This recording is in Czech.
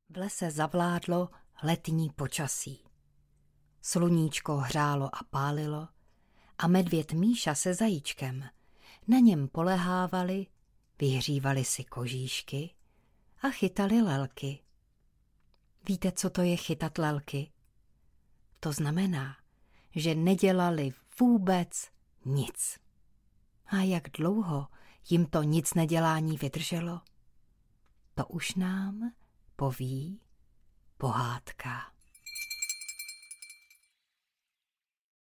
V lese zavládlo letní počasí. Sluníčko hřálo a pálilo a medvěd Míša se zajíčkem na něm polehávali, vyhřívali si kožíšky a chytali lelky. Víte, co to je chytat lelky? To znamená, že nedělali vůbec nic. A jak dlouho jim to nic nedělání vydrželo? To už nám poví pohádka.